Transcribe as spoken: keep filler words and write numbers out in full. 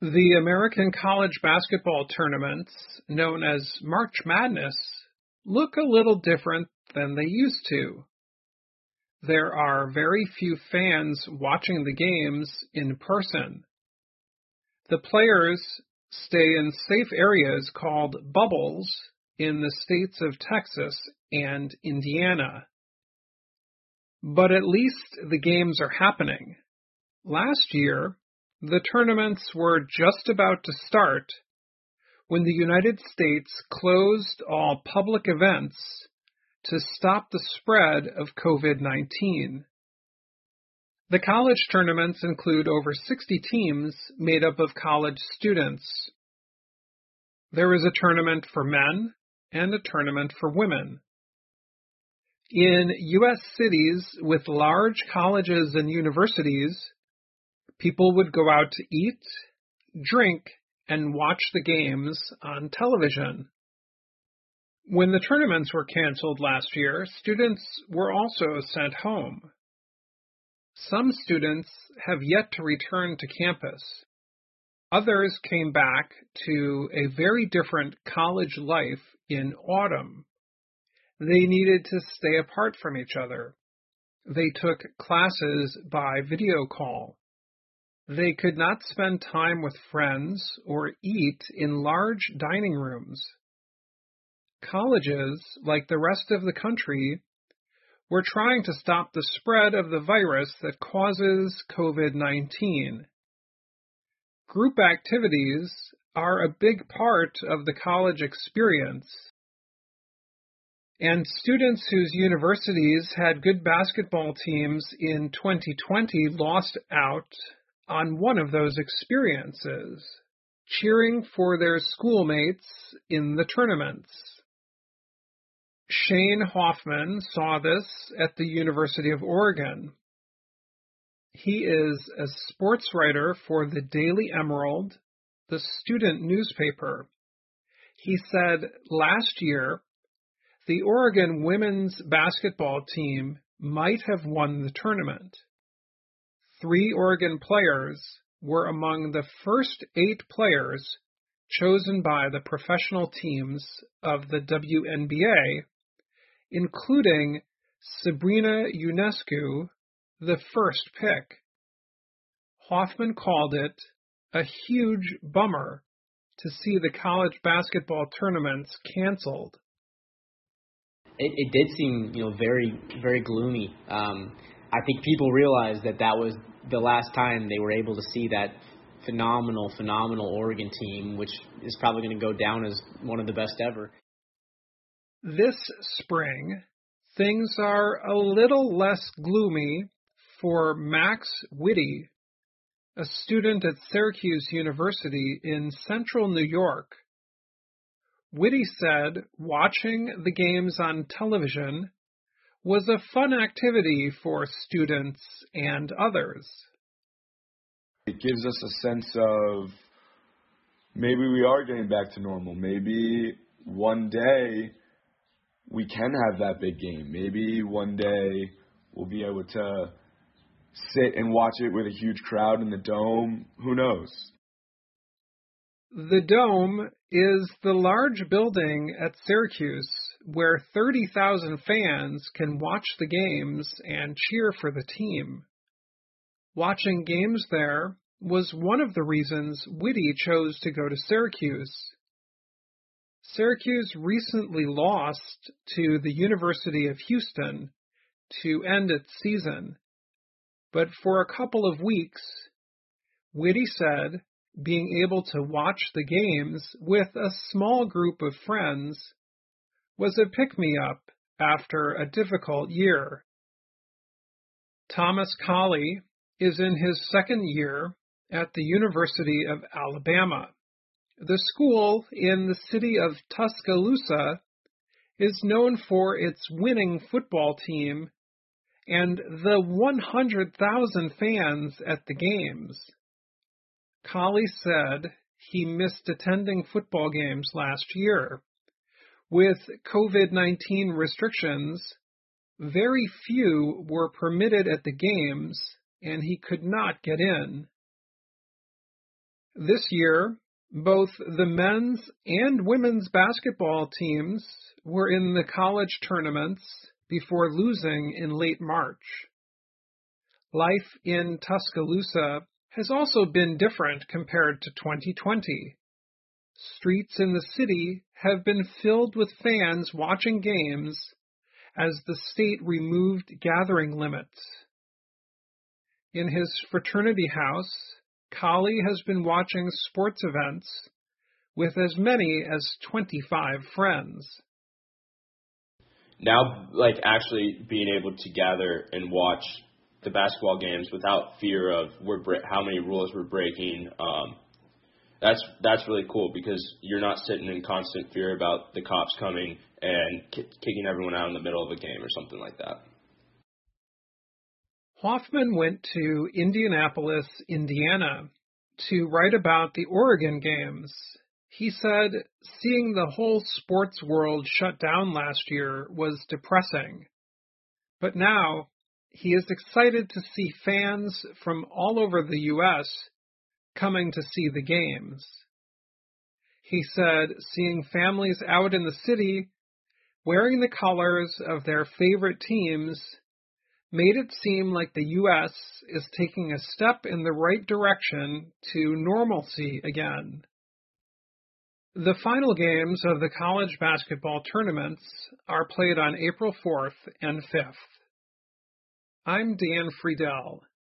The American college basketball tournaments, known as March Madness, look a little different than they used to. There are very few fans watching the games in person. The players stay in safe areas called bubbles in the states of Texas and Indiana. But at least the games are happening. Last year, the tournaments were just about to start when the United States closed all public events to stop the spread of COVID nineteen. The college tournaments include over sixty teams made up of college students. There is a tournament for men and a tournament for women. In U S cities with large colleges and universities, people would go out to eat, drink, and watch the games on television. When the tournaments were canceled last year, students were also sent home. Some students have yet to return to campus. Others came back to a very different college life in autumn. They needed to stay apart from each other. They took classes by video call. They could not spend time with friends or eat in large dining rooms. Colleges, like the rest of the country, were trying to stop the spread of the virus that causes COVID nineteen. Group activities are a big part of the college experience, and students whose universities had good basketball teams in twenty twenty lost out on one of those experiences, cheering for their schoolmates in the tournaments. Shane Hoffman saw this at the University of Oregon. He is a sports writer for the Daily Emerald, the student newspaper. He said last year, the Oregon women's basketball team might have won the tournament. Three Oregon players were among the first eight players chosen by the professional teams of the W N B A, including Sabrina Ionescu, the first pick. Hoffman called it a huge bummer to see the college basketball tournaments canceled. It, it did seem, you know, very, very gloomy. Um, I think people realized that that was the last time they were able to see that phenomenal, phenomenal Oregon team, which is probably going to go down as one of the best ever. This spring, things are a little less gloomy for Max Whitty, a student at Syracuse University in central New York. Whitty said watching the games on television was a fun activity for students and others. It gives us a sense of maybe we are getting back to normal. Maybe one day we can have that big game. Maybe one day we'll be able to sit and watch it with a huge crowd in the Dome. Who knows? The Dome is the large building at Syracuse where thirty thousand fans can watch the games and cheer for the team. Watching games there was one of the reasons Whitty chose to go to Syracuse. Syracuse recently lost to the University of Houston to end its season, but for a couple of weeks, Whitty said being able to watch the games with a small group of friends was a pick-me-up after a difficult year. Thomas Colley is in his second year at the University of Alabama. The school in the city of Tuscaloosa is known for its winning football team and the one hundred thousand fans at the games. Colley said he missed attending football games last year. With COVID nineteen restrictions, very few were permitted at the games, and he could not get in. This year, both the men's and women's basketball teams were in the college tournaments before losing in late March. Life in Tuscaloosa has also been different compared to twenty twenty. Streets in the city have been filled with fans watching games as the state removed gathering limits. In his fraternity house, Kali has been watching sports events with as many as twenty-five friends. Now, like, actually being able to gather and watch the basketball games without fear of we're bre- how many rules we're breaking, um, that's that's really cool because you're not sitting in constant fear about the cops coming and k- kicking everyone out in the middle of a game or something like that. Hoffman went to Indianapolis, Indiana, to write about the Oregon games. He said seeing the whole sports world shut down last year was depressing. But now he is excited to see fans from all over the U S coming to see the games. He said seeing families out in the city wearing the colors of their favorite teams made it seem like the U S is taking a step in the right direction to normalcy again. The final games of the college basketball tournaments are played on April fourth and fifth. I'm Dan Friedel.